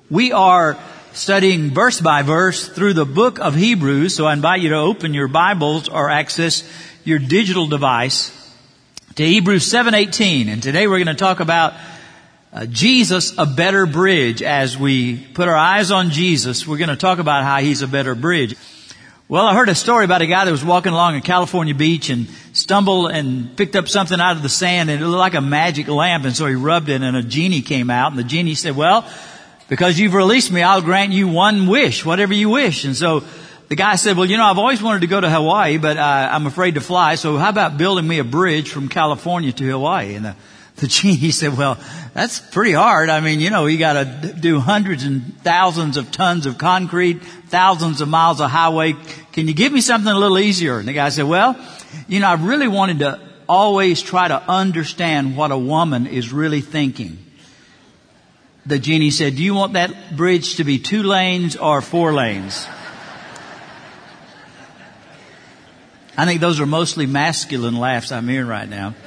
We are studying verse by verse through the book of Hebrews, so I invite you to open your Bibles or access your digital device to Hebrews 7:18. And today we're going to talk about Jesus, a better bridge. As we put our eyes on Jesus, we're going to talk about how He's a better bridge. Well, I heard a story about a guy that was walking along a California beach and stumbled and picked up something out of the sand, and it looked like a magic lamp, and so he rubbed it and a genie came out, and the genie said, "Well, because you've released me, I'll grant you one wish, whatever you wish." And so the guy said, "Well, I've always wanted to go to Hawaii, but I'm afraid to fly, so how about building me a bridge from California to Hawaii?" And the genie said, "Well, that's pretty hard. I mean, you got to do hundreds and thousands of tons of concrete, thousands of miles of highway. Can you give me something a little easier?" And the guy said, "Well, I really wanted to always try to understand what a woman is really thinking." The genie said, "Do you want that bridge to be 2 lanes or 4 lanes?" I think those are mostly masculine laughs I'm hearing right now.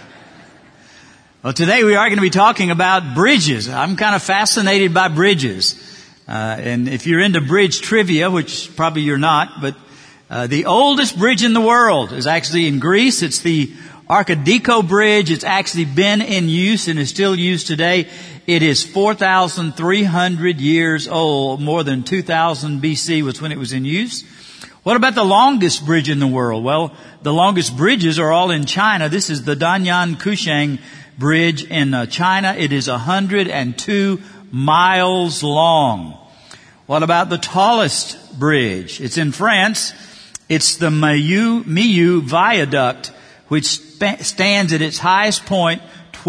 Well, today we are going to be talking about bridges. I'm kind of fascinated by bridges. And if you're into bridge trivia, which probably you're not, but the oldest bridge in the world is actually in Greece. It's the Archidiko Bridge. It's actually been in use and is still used today. It is 4,300 years old. More than 2000 BC was when it was in use. What about the longest bridge in the world? Well, the longest bridges are all in China. This is the Danyan-Kushang Bridge in China. It is 102 miles long. What about the tallest bridge? It's in France. It's the Millau Viaduct, which stands at its highest point,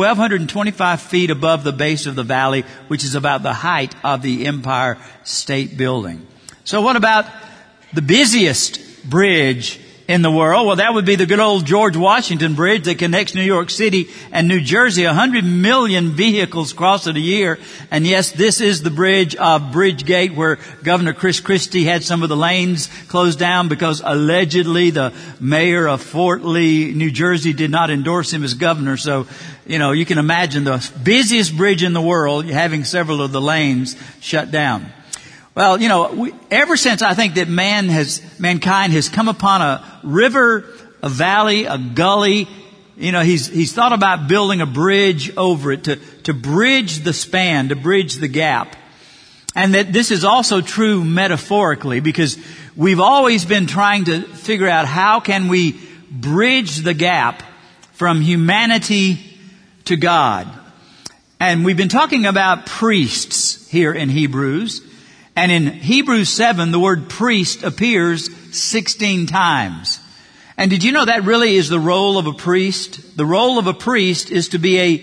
1,225 feet above the base of the valley, which is about the height of the Empire State Building. So what about the busiest bridge in the world? Well, that would be the good old George Washington Bridge that connects New York City and New Jersey. 100 million vehicles cross it a year. And yes, this is the bridge of Bridgegate, where Governor Chris Christie had some of the lanes closed down because allegedly the mayor of Fort Lee, New Jersey, did not endorse him as governor. So, you can imagine the busiest bridge in the world having several of the lanes shut down. Well, ever since I think that mankind has come upon a river, a valley, a gully, he's thought about building a bridge over it to bridge the span, to bridge the gap. And that this is also true metaphorically, because we've always been trying to figure out how can we bridge the gap from humanity to God. And we've been talking about priests here in Hebrews. And in Hebrews 7, the word priest appears 16 times. And did you know that really is the role of a priest? The role of a priest is to be a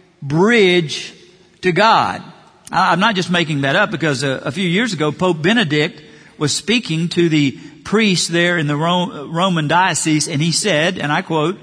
bridge to God. I'm not just making that up, because a few years ago, Pope Benedict was speaking to the priests there in the Roman diocese, and he said, and I quote,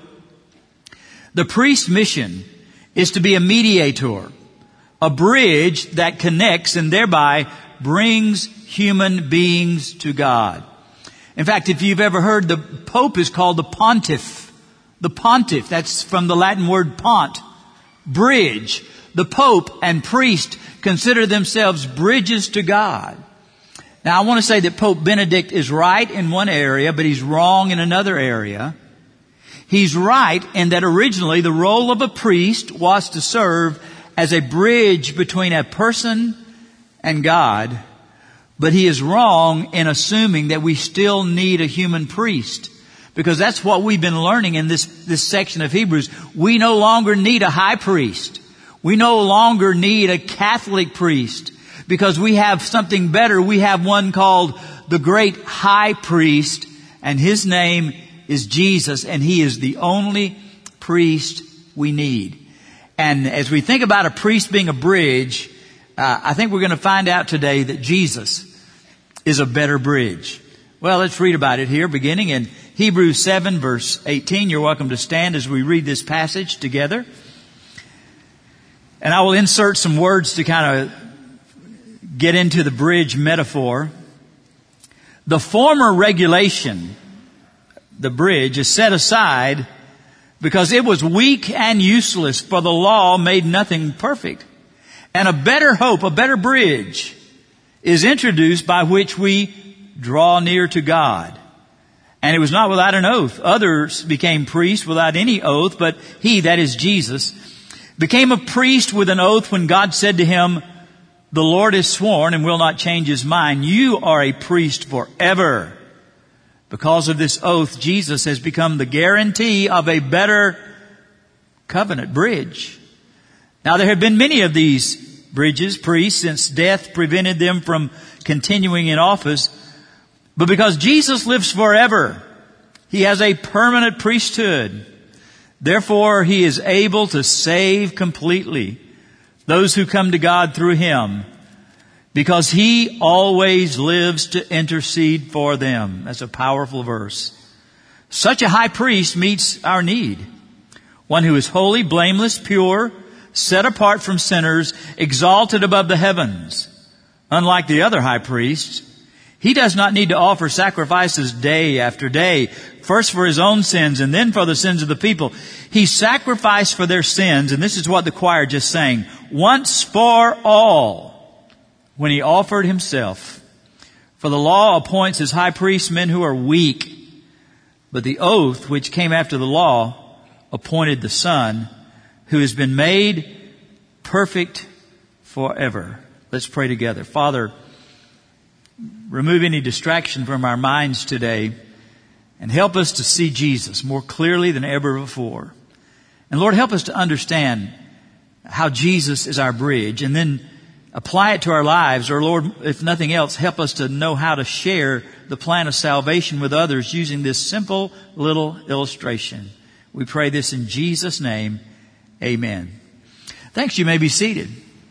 "The priest's mission is to be a mediator, a bridge that connects and thereby brings human beings to God." In fact, if you've ever heard, the Pope is called the Pontiff. The Pontiff, that's from the Latin word pont, bridge. The Pope and priest consider themselves bridges to God. Now, I want to say that Pope Benedict is right in one area, but he's wrong in another area. He's right in that originally the role of a priest was to serve as a bridge between a person and God, but he is wrong in assuming that we still need a human priest, because that's what we've been learning in this section of Hebrews. We no longer need a high priest. We no longer need a Catholic priest, because we have something better. We have one called the great high priest, and his name is Jesus, and he is the only priest we need. And as we think about a priest being a bridge, I think we're going to find out today that Jesus is a better bridge. Well, let's read about it here, beginning in Hebrews 7, verse 18. You're welcome to stand as we read this passage together. And I will insert some words to kind of get into the bridge metaphor. The former regulation, the bridge, is set aside because it was weak and useless, for the law made nothing perfect. And a better hope, a better bridge is introduced by which we draw near to God. And it was not without an oath. Others became priests without any oath, but he, that is Jesus, became a priest with an oath when God said to him, "The Lord has sworn and will not change his mind. You are a priest forever." Because of this oath, Jesus has become the guarantee of a better covenant bridge. Now, there have been many of these bridges, priests, since death prevented them from continuing in office. But because Jesus lives forever, he has a permanent priesthood. Therefore, he is able to save completely those who come to God through him, because he always lives to intercede for them. That's a powerful verse. Such a high priest meets our need. One who is holy, blameless, pure, set apart from sinners, exalted above the heavens. Unlike the other high priests, he does not need to offer sacrifices day after day, first for his own sins and then for the sins of the people. He sacrificed for their sins, and this is what the choir just sang, once for all, when he offered himself. For the law appoints as high priests men who are weak, but the oath which came after the law appointed the Son, who has been made perfect forever. Let's pray together. Father, remove any distraction from our minds today and help us to see Jesus more clearly than ever before. And Lord, help us to understand how Jesus is our bridge and then apply it to our lives. Or Lord, if nothing else, help us to know how to share the plan of salvation with others using this simple little illustration. We pray this in Jesus' name. Amen. Thanks. You may be seated.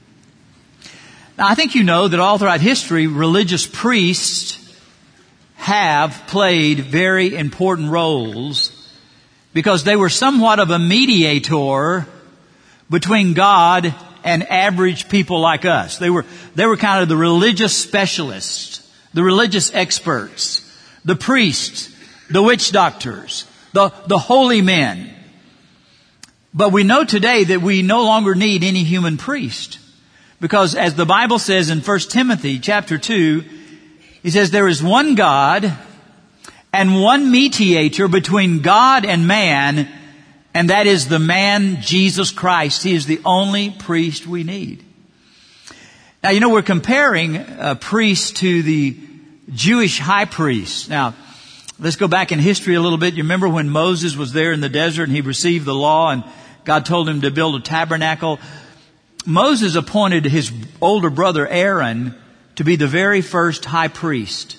Now, I think you know that all throughout history, religious priests have played very important roles because they were somewhat of a mediator between God and average people like us. They were kind of the religious specialists, the religious experts, the priests, the witch doctors, the holy men. But we know today that we no longer need any human priest. Because as the Bible says in 1 Timothy chapter 2, he says there is one God and one mediator between God and man, and that is the man Jesus Christ. He is the only priest we need. Now, you know, we're comparing a priest to the Jewish high priest. Now, let's go back in history a little bit. You remember when Moses was there in the desert and he received the law and God told him to build a tabernacle? Moses appointed his older brother Aaron to be the very first high priest.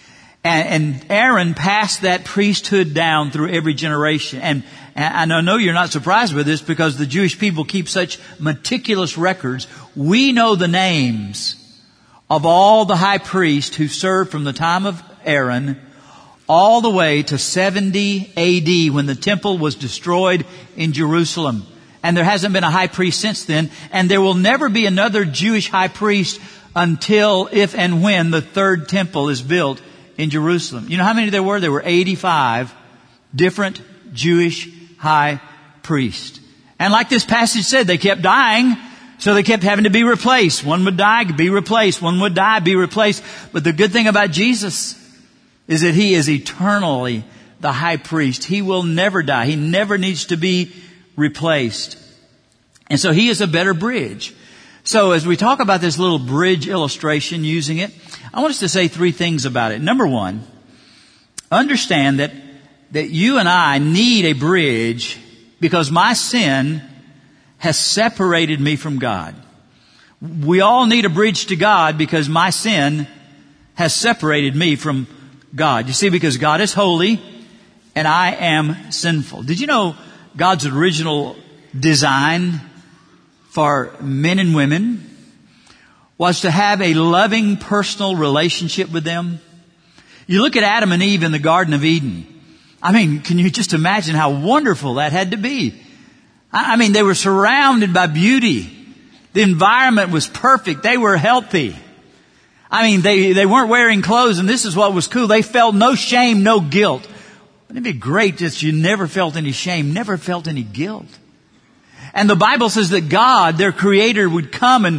And Aaron passed that priesthood down through every generation. And I know you're not surprised with this because the Jewish people keep such meticulous records. We know the names of all the high priests who served from the time of Aaron all the way to 70 AD when the temple was destroyed in Jerusalem. And there hasn't been a high priest since then. And there will never be another Jewish high priest until, if and when, the third temple is built in Jerusalem. You know how many there were? There were 85 different Jewish high priests. And like this passage said, they kept dying, so they kept having to be replaced. One would die, be replaced. One would die, be replaced. But the good thing about Jesus is that he is eternally the high priest. He will never die. He never needs to be replaced. And so he is a better bridge. So as we talk about this little bridge illustration, using it, I want us to say three things about it. Number one, understand that you and I need a bridge because my sin has separated me from God. We all need a bridge to God because my sin has separated me from God. You see, because God is holy and I am sinful. Did you know God's original design for men and women was to have a loving personal relationship with them? You look at Adam and Eve in the Garden of Eden. I mean, can you just imagine how wonderful that had to be? I mean, they were surrounded by beauty. The environment was perfect. They were healthy. I mean, they weren't wearing clothes, and this is what was cool. They felt no shame, no guilt. Wouldn't it be great that you never felt any shame, never felt any guilt? And the Bible says that God, their Creator, would come and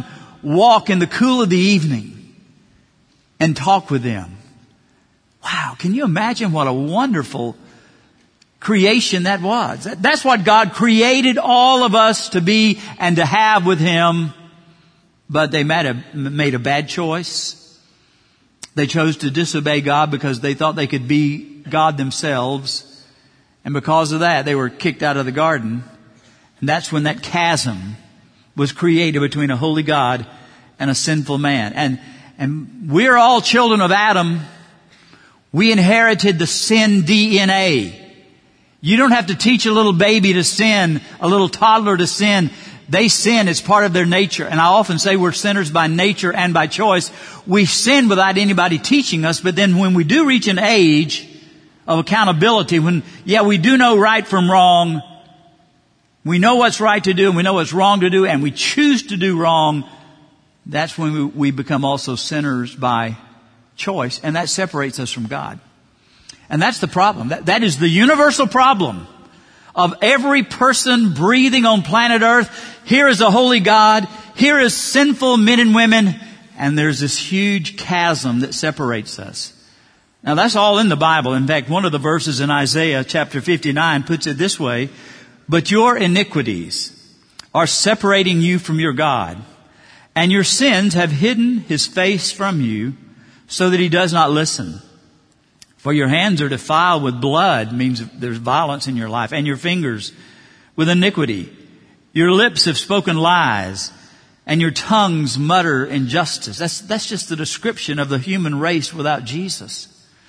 walk in the cool of the evening and talk with them. Wow, can you imagine what a wonderful creation that was? That's what God created all of us to be and to have with Him. But they made a bad choice. They chose to disobey God because they thought they could be God themselves. And because of that, they were kicked out of the garden. And that's when that chasm was created between a holy God and a sinful man. And we're all children of Adam. We inherited the sin DNA. You don't have to teach a little baby to sin, a little toddler to sin. They sin. It's part of their nature. And I often say we're sinners by nature and by choice. We sin without anybody teaching us. But then when we do reach an age of accountability, when, we do know right from wrong. We know what's right to do and we know what's wrong to do and we choose to do wrong. That's when we become also sinners by choice. And that separates us from God. And that's the problem. That is the universal problem of every person breathing on planet Earth. Here is a holy God. Here is sinful men and women. And there's this huge chasm that separates us. Now that's all in the Bible. In fact, one of the verses in Isaiah chapter 59 puts it this way. But your iniquities are separating you from your God. And your sins have hidden His face from you so that He does not listen. For your hands are defiled with blood, means there's violence in your life, and your fingers with iniquity. Your lips have spoken lies, and your tongues mutter injustice. That's just the description of the human race without Jesus.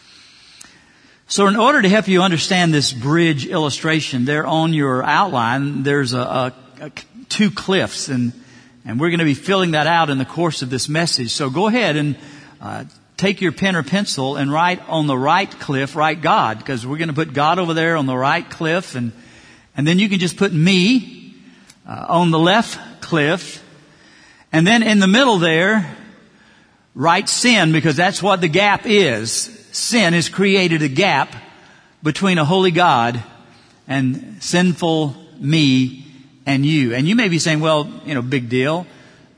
So in order to help you understand this bridge illustration, there on your outline, there's two cliffs, and we're going to be filling that out in the course of this message. So go ahead and take your pen or pencil and write on the right cliff, write God, because we're going to put God over there on the right cliff, and then you can just put me on the left cliff, and then in the middle there, write sin, because that's what the gap is. Sin has created a gap between a holy God and sinful me and you. And you may be saying, well, big deal.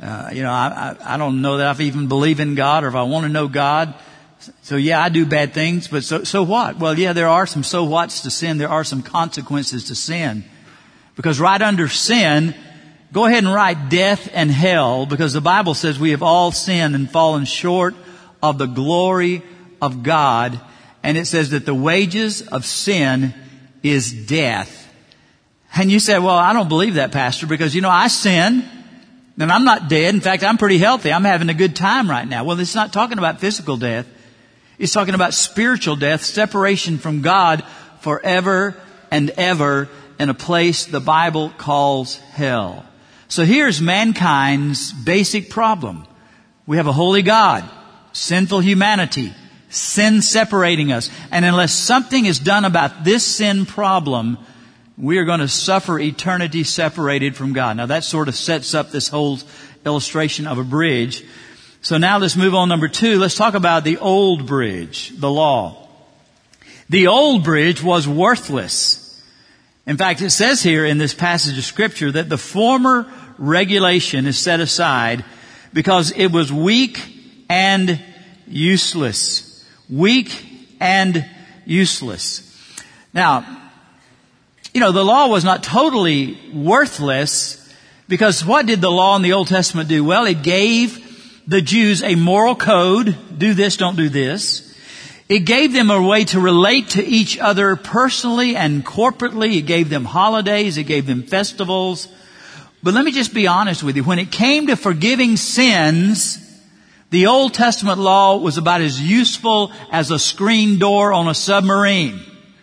I don't know that I even believe in God or if I want to know God. So I do bad things, but so what? Well, there are some so whats to sin. There are some consequences to sin. Because right under sin, go ahead and write death and hell, because the Bible says we have all sinned and fallen short of the glory of God. And it says that the wages of sin is death. And you say, well, I don't believe that, Pastor, because I sin. And I'm not dead. In fact, I'm pretty healthy. I'm having a good time right now. Well, it's not talking about physical death. It's talking about spiritual death, separation from God forever and ever in a place the Bible calls hell. So here's mankind's basic problem. We have a holy God, sinful humanity, sin separating us. And unless something is done about this sin problem, we are going to suffer eternity separated from God. Now that sort of sets up this whole illustration of a bridge. So now let's move on. Number 2, let's talk about the old bridge, the law. The old bridge was worthless. In fact, it says here in this passage of Scripture that the former regulation is set aside because it was weak and useless. Weak and useless. Now, the law was not totally worthless, because what did the law in the Old Testament do? Well, it gave the Jews a moral code. Do this, don't do this. It gave them a way to relate to each other personally and corporately. It gave them holidays. It gave them festivals. But let me just be honest with you. When it came to forgiving sins, the Old Testament law was about as useful as a screen door on a submarine.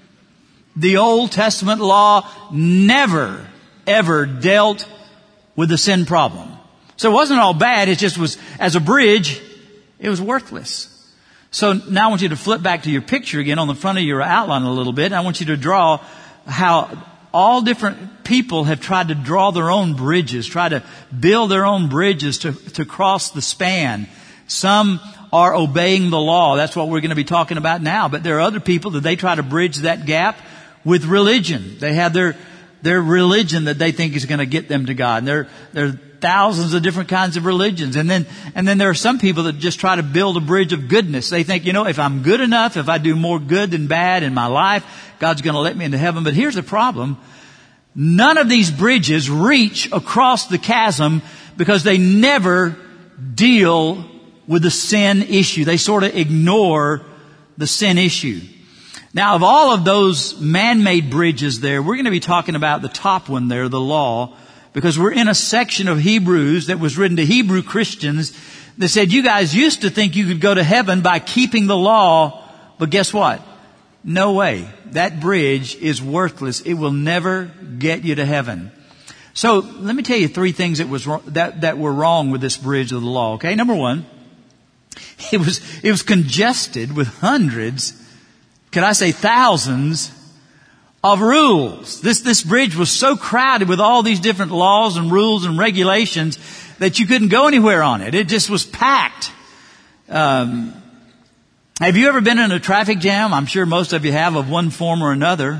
The Old Testament law never, ever dealt with the sin problem. So it wasn't all bad. It just was, as a bridge, it was worthless. So now I want you to flip back to your picture again on the front of your outline a little bit. I want you to draw how all different people have tried to draw their own bridges, try to build their own bridges to cross the span. Some are obeying the law. That's what we're going to be talking about now. But there are other people that they try to bridge that gap with religion. They have their religion that they think is going to get them to God. And they're thousands of different kinds of religions. And then there are some people that just try to build a bridge of goodness. They think, if I'm good enough, if I do more good than bad in my life, God's going to let me into heaven. But here's the problem. None of these bridges reach across the chasm because they never deal with the sin issue. They sort of ignore the sin issue. Now, of all of those man-made bridges there, we're going to be talking about the top one there, the law, because we're in a section of Hebrews that was written to Hebrew Christians that said, you guys used to think you could go to heaven by keeping the law, but guess what? No way. That bridge is worthless. It will never get you to heaven. So let me tell you three things that were wrong with this bridge of the law. Okay, number one, it was congested with hundreds, could I say thousands, of rules. This bridge was so crowded with all these different laws and rules and regulations that you couldn't go anywhere on it. It just was packed. Have you ever been in a traffic jam? I'm sure most of you have, of one form or another.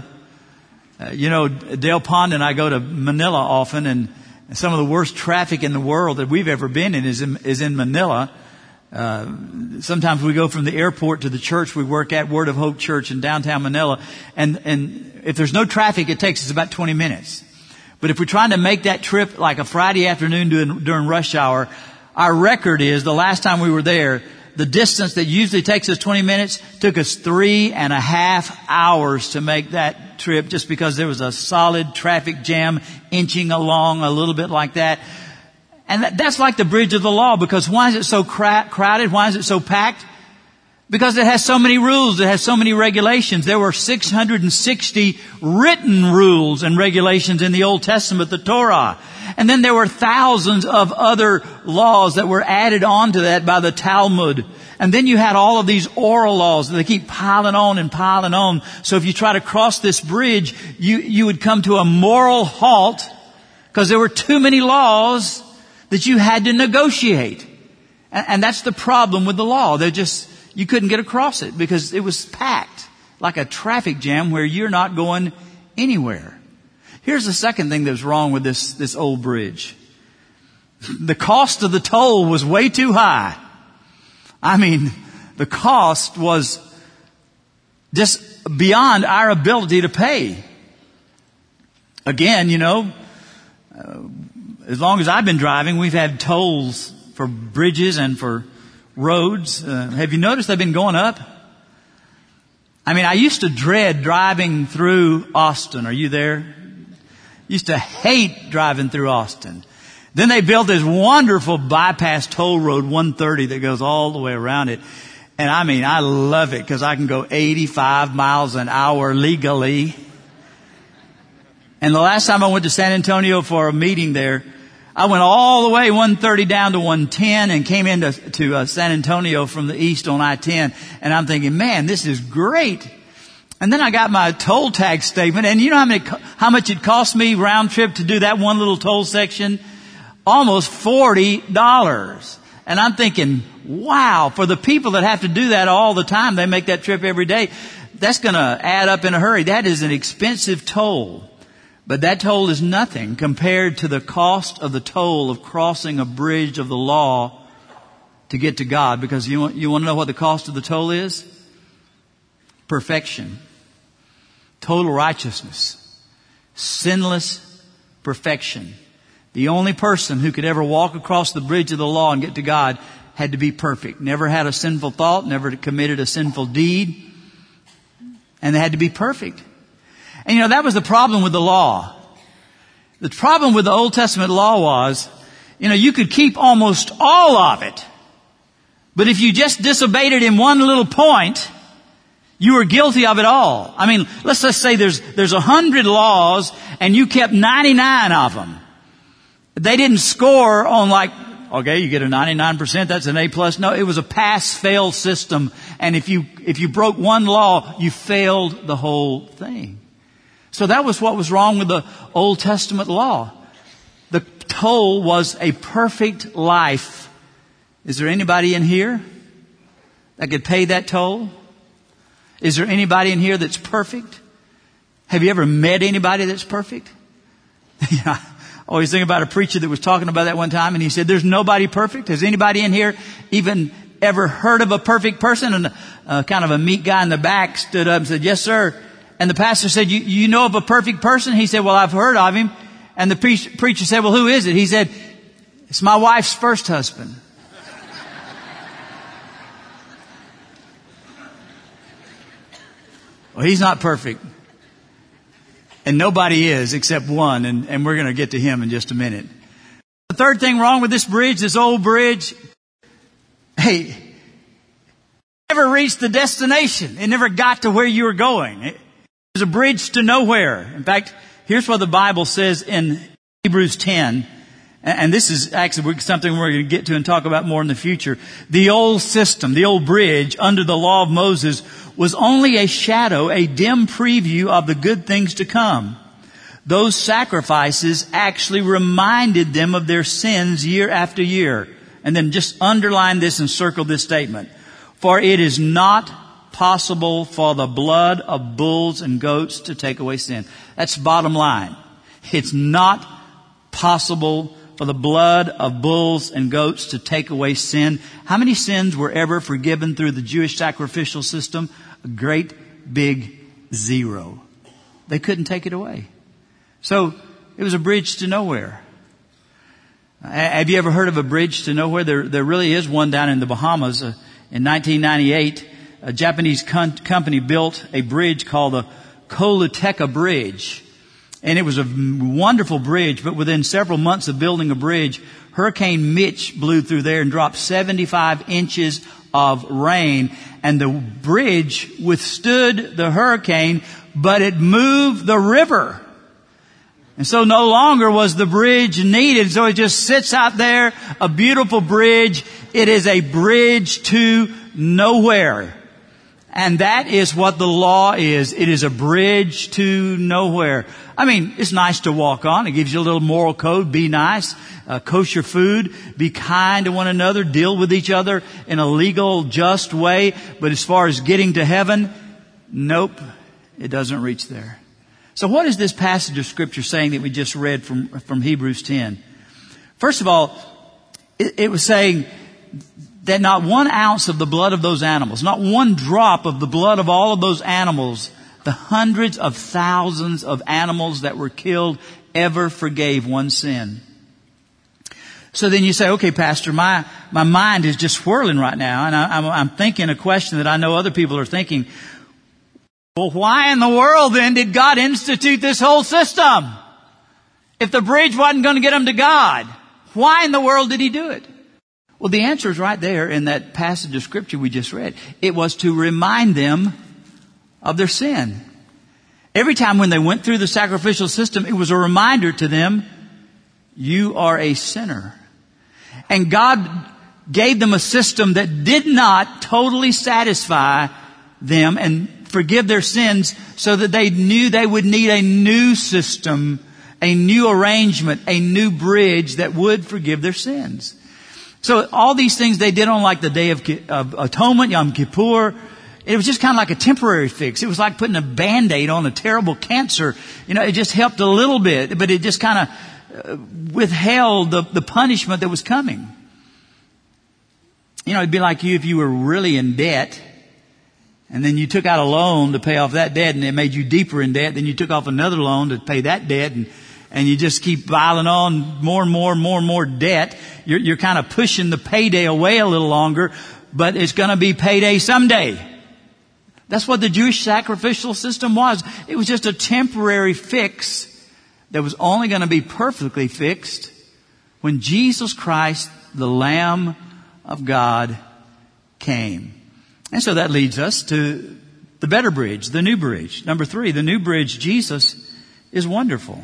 Dale Pond and I go to Manila often, and some of the worst traffic in the world that we've ever been in is in Manila. Sometimes we go from the airport to the church we work at, Word of Hope Church in downtown Manila, and if there's no traffic, it takes us about 20 minutes. But if we're trying to make that trip like a Friday afternoon during rush hour, our record is, the last time we were there, the distance that usually takes us 20 minutes took us 3.5 hours to make that trip, just because there was a solid traffic jam inching along a little bit like that. And that's like the bridge of the law, because why is it so crowded? Why is it so packed? Because it has so many rules. It has so many regulations. There were 660 written rules and regulations in the Old Testament, the Torah. And then there were thousands of other laws that were added on to that by the Talmud. And then you had all of these oral laws that they keep piling on and piling on. So if you try to cross this bridge, you would come to a moral halt because there were too many laws that you had to negotiate. And that's the problem with the law. You couldn't get across it because it was packed like a traffic jam where you're not going anywhere. Here's the second thing that was wrong with this old bridge. The cost of the toll was way too high. I mean, the cost was just beyond our ability to pay. Again, as long as I've been driving, we've had tolls for bridges and for roads. Have you noticed they've been going up? I mean, I used to dread driving through Austin. Are you there? Used to hate driving through Austin. Then they built this wonderful bypass toll road 130 that goes all the way around it. And I mean, I love it because I can go 85 miles an hour legally. And the last time I went to San Antonio for a meeting there, I went all the way 130 down to 110 and came into San Antonio from the east on I-10. And I'm thinking, man, this is great. And then I got my toll tag statement, and you know how much it cost me round trip to do that one little toll section? Almost $40. And I'm thinking, wow, for the people that have to do that all the time, they make that trip every day, that's going to add up in a hurry. That is an expensive toll. But that toll is nothing compared to the cost of the toll of crossing a bridge of the law to get to God. Because you want to know what the cost of the toll is? Perfection. Total righteousness. Sinless perfection. The only person who could ever walk across the bridge of the law and get to God had to be perfect. Never had a sinful thought, never committed a sinful deed. And they had to be perfect. And that was the problem with the law. The problem with the Old Testament law was, you could keep almost all of it. But if you just disobeyed it in one little point, you were guilty of it all. I mean, let's just say there's 100 laws and you kept 99 of them. They didn't score on okay, you get a 99%, that's an A+. No, it was a pass-fail system. And if you broke one law, you failed the whole thing. So that was what was wrong with the Old Testament law. The toll was a perfect life. Is there anybody in here that could pay that toll? Is there anybody in here that's perfect? Have you ever met anybody that's perfect? Yeah, always think about a preacher that was talking about that one time, and he said, there's nobody perfect. Has anybody in here even ever heard of a perfect person? And kind of a meek guy in the back stood up and said, yes, sir. And the pastor said, you know of a perfect person? He said, well, I've heard of him. And the preacher said, well, who is it? He said, it's my wife's first husband. Well, he's not perfect. And nobody is except one. And we're going to get to him in just a minute. The third thing wrong with this bridge, this old bridge, hey, never reached the destination. It never got to where you were going. It was a bridge to nowhere. In fact, here's what the Bible says in Hebrews 10. And this is actually something we're going to get to and talk about more in the future. The old system, the old bridge under the law of Moses was only a shadow, a dim preview of the good things to come. Those sacrifices actually reminded them of their sins year after year. And then just underline this and circle this statement. For it is not possible for the blood of bulls and goats to take away sin. That's bottom line. It's not possible for the blood of bulls and goats to take away sin. How many sins were ever forgiven through the Jewish sacrificial system? A great big zero. They couldn't take it away. So it was a bridge to nowhere. Have you ever heard of a bridge to nowhere? There really is one down in the Bahamas. In 1998, a Japanese company built a bridge called the Choluteca Bridge. And it was a wonderful bridge, but within several months of building a bridge, Hurricane Mitch blew through there and dropped 75 inches of rain. And the bridge withstood the hurricane, but it moved the river. And so no longer was the bridge needed. So it just sits out there, a beautiful bridge. It is a bridge to nowhere. And that is what the law is. It is a bridge to nowhere. I mean, it's nice to walk on. It gives you a little moral code. Be nice. Kosher food. Be kind to one another. Deal with each other in a legal, just way. But as far as getting to heaven, nope, it doesn't reach there. So what is this passage of Scripture saying that we just read from Hebrews 10? First of all, it was saying that not 1 ounce of the blood of those animals, not 1 drop of the blood of all of those animals, the hundreds of thousands of animals that were killed, ever forgave one sin. So then you say, okay, Pastor, my mind is just swirling right now, and I'm thinking a question that I know other people are thinking. Well, why in the world then did God institute this whole system? If the bridge wasn't going to get them to God, why in the world did He do it? Well, the answer is right there in that passage of Scripture we just read. It was to remind them of their sin. Every time when they went through the sacrificial system, it was a reminder to them, you are a sinner. And God gave them a system that did not totally satisfy them and forgive their sins, so that they knew they would need a new system, a new arrangement, a new bridge that would forgive their sins. So all these things they did on like the Day of Atonement, Yom Kippur, it was just kind of like a temporary fix. It was like putting a Band-Aid on a terrible cancer. It just helped a little bit, but it just kind of withheld the punishment that was coming. It'd be like you if you were really in debt, and then you took out a loan to pay off that debt, and it made you deeper in debt. Then you took off another loan to pay that debt, and you just keep piling on more and more debt. You're kind of pushing the payday away a little longer, but it's going to be payday someday. That's what the Jewish sacrificial system was. It was just a temporary fix that was only going to be perfectly fixed when Jesus Christ, the Lamb of God, came. And so that leads us to the better bridge, the new bridge. Number 3, the new bridge, Jesus, is wonderful.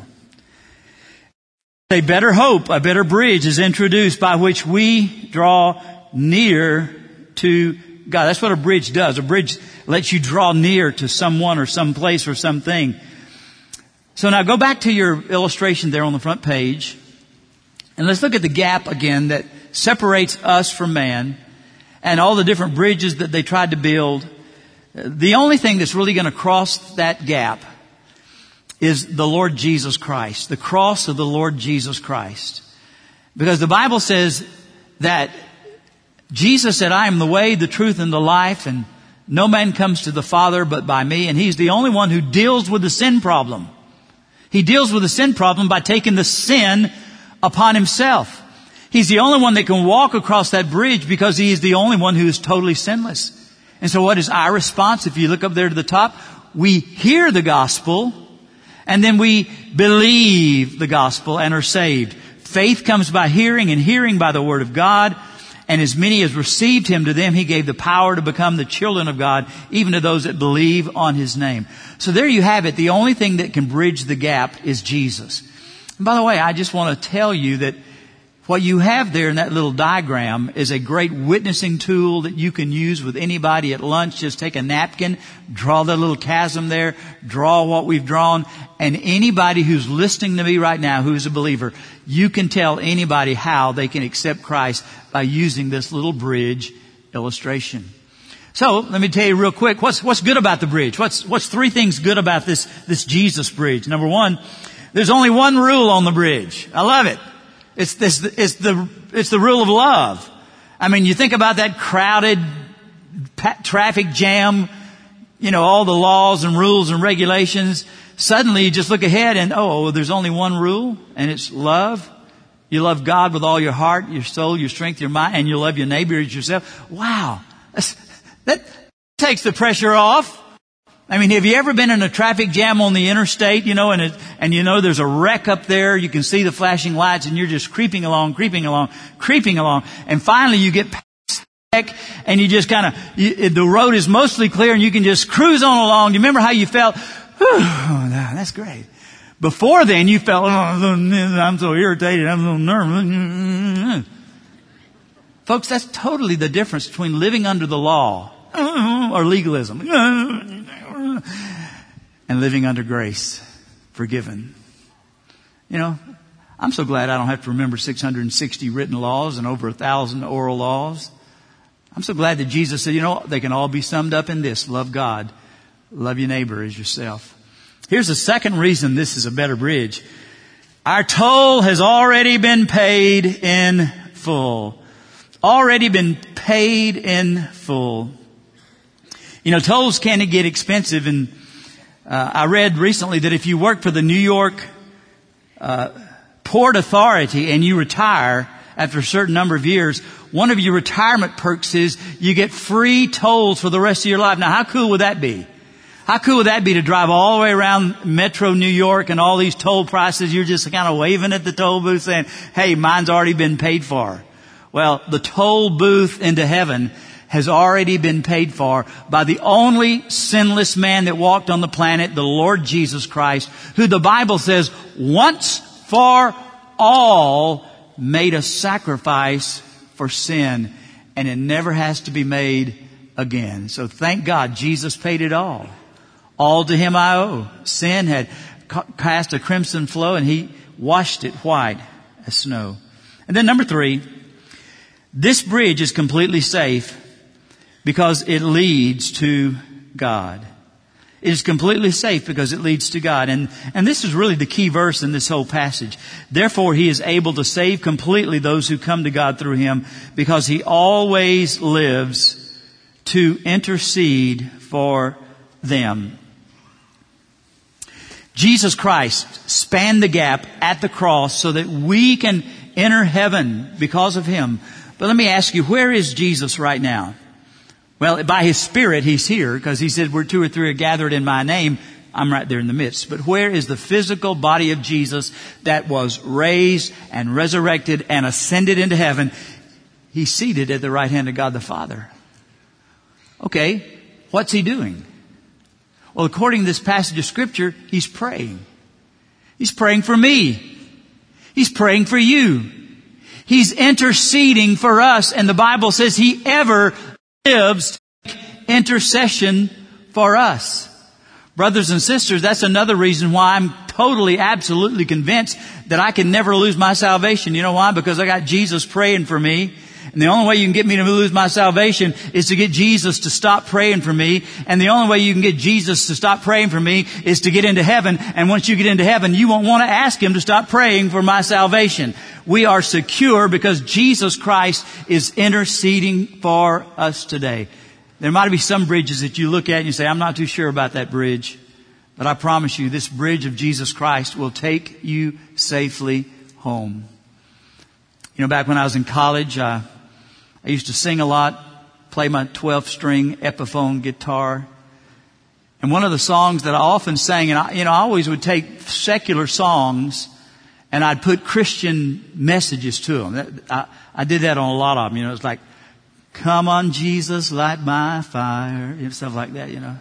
A better hope, a better bridge is introduced by which we draw near to God. That's what a bridge does. A bridge lets you draw near to someone or some place or something. So now go back to your illustration there on the front page, and let's look at the gap again that separates us from man and all the different bridges that they tried to build. The only thing that's really going to cross that gap is the Lord Jesus Christ, the cross of the Lord Jesus Christ. Because the Bible says that Jesus said, I am the way, the truth, and the life, and no man comes to the Father but by me. And He's the only one who deals with the sin problem. He deals with the sin problem by taking the sin upon Himself. He's the only one that can walk across that bridge because He is the only one who is totally sinless. And so what is our response? If you look up there to the top, we hear the gospel and then we believe the gospel and are saved. Faith comes by hearing, and hearing by the word of God. And as many as received Him, to them He gave the power to become the children of God, even to those that believe on His name. So there you have it. The only thing that can bridge the gap is Jesus. And by the way, I just want to tell you that what you have there in that little diagram is a great witnessing tool that you can use with anybody at lunch. Just take a napkin, draw the little chasm there, draw what we've drawn, and anybody who's listening to me right now who's a believer, you can tell anybody how they can accept Christ by using this little bridge illustration. So, let me tell you real quick, what's good about the bridge? What's three things good about this Jesus bridge? Number one, there's only one rule on the bridge. I love it. It's the rule of love. I mean, you think about that crowded traffic jam, all the laws and rules and regulations. Suddenly you just look ahead and, there's only one rule, and it's love. You love God with all your heart, your soul, your strength, your mind, and you love your neighbor as yourself. Wow. That takes the pressure off. I mean, have you ever been in a traffic jam on the interstate, and there's a wreck up there, you can see the flashing lights, and you're just creeping along, and finally you get past the wreck, and you just the road is mostly clear, and you can just cruise on along. You remember how you felt? Oh, that's great. Before then, you felt, I'm so irritated, I'm so nervous. Folks, that's totally the difference between living under the law or legalism and living under grace, forgiven. I'm so glad I don't have to remember 660 written laws and over 1,000 oral laws. I'm so glad that Jesus said, they can all be summed up in this: love God, love your neighbor as yourself. Here's the second reason this is a better bridge. Our toll has already been paid in full. Already been paid in full. Tolls can get expensive, and I read recently that if you work for the New York Port Authority and you retire after a certain number of years, one of your retirement perks is you get free tolls for the rest of your life. Now, how cool would that be? How cool would that be to drive all the way around Metro New York and all these toll prices? You're just kind of waving at the toll booth saying, hey, mine's already been paid for. Well, the toll booth into heaven has already been paid for by the only sinless man that walked on the planet, the Lord Jesus Christ, who the Bible says once for all made a sacrifice for sin, and it never has to be made again. So thank God Jesus paid it all. All to Him I owe. Sin had cast a crimson flow, and He washed it white as snow. And then number three, this bridge is completely safe because it leads to God. It is completely safe because it leads to God. And this is really the key verse in this whole passage. Therefore, He is able to save completely those who come to God through Him, because He always lives to intercede for them. Jesus Christ spanned the gap at the cross so that we can enter heaven because of Him. But let me ask you, where is Jesus right now? Well, by His Spirit, He's here, because He said, where 2 or 3 are gathered in My name, I'm right there in the midst. But where is the physical body of Jesus that was raised and resurrected and ascended into heaven? He's seated at the right hand of God the Father. Okay, what's He doing? Well, according to this passage of Scripture, He's praying. He's praying for me. He's praying for you. He's interceding for us, and the Bible says He ever lives to make intercession for us. Brothers and sisters, that's another reason why I'm totally, absolutely convinced that I can never lose my salvation. You know why? Because I got Jesus praying for me. And the only way you can get me to lose my salvation is to get Jesus to stop praying for me. And the only way you can get Jesus to stop praying for me is to get into heaven. And once you get into heaven, you won't want to ask Him to stop praying for my salvation. We are secure because Jesus Christ is interceding for us today. There might be some bridges that you look at and you say, I'm not too sure about that bridge. But I promise you, this bridge of Jesus Christ will take you safely home. You know, back when I was in college, I used to sing a lot, play my 12-string Epiphone guitar. And one of the songs that I often sang, and I always would take secular songs and I'd put Christian messages to them. I did that on a lot of them. You know, it's like, come on, Jesus, light my fire, and stuff like that, you know.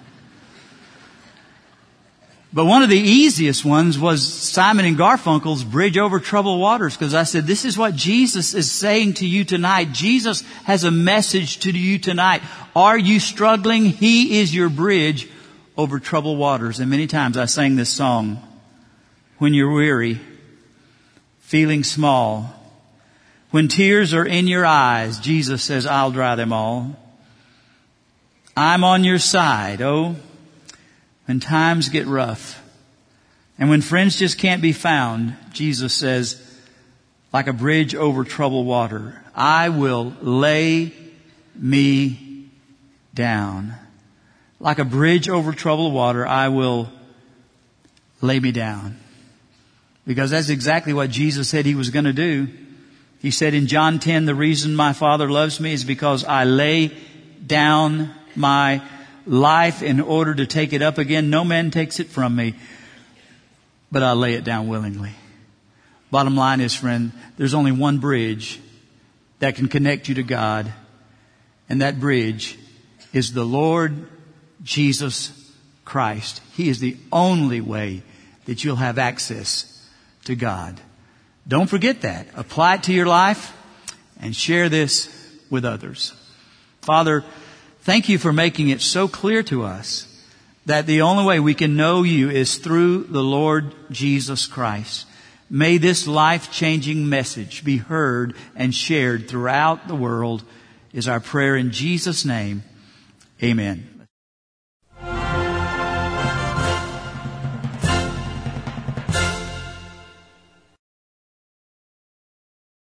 But one of the easiest ones was Simon and Garfunkel's Bridge Over Troubled Waters, because I said, this is what Jesus is saying to you tonight. Jesus has a message to you tonight. Are you struggling? He is your bridge over troubled waters. And many times I sang this song. When you're weary, feeling small, when tears are in your eyes, Jesus says, I'll dry them all. I'm on your side, oh, when times get rough. And when friends just can't be found, Jesus says, like a bridge over troubled water, I will lay me down. Like a bridge over troubled water, I will lay me down. Because that's exactly what Jesus said He was going to do. He said in John 10, the reason my Father loves me is because I lay down my life in order to take it up again. No man takes it from me, but I lay it down willingly. Bottom line is, friend, there's only one bridge that can connect you to God. And that bridge is the Lord Jesus Christ. He is the only way that you'll have access to God. Don't forget that. Apply it to your life and share this with others. Father, thank you for making it so clear to us that the only way we can know you is through the Lord Jesus Christ. May this life-changing message be heard and shared throughout the world is our prayer in Jesus' name. Amen.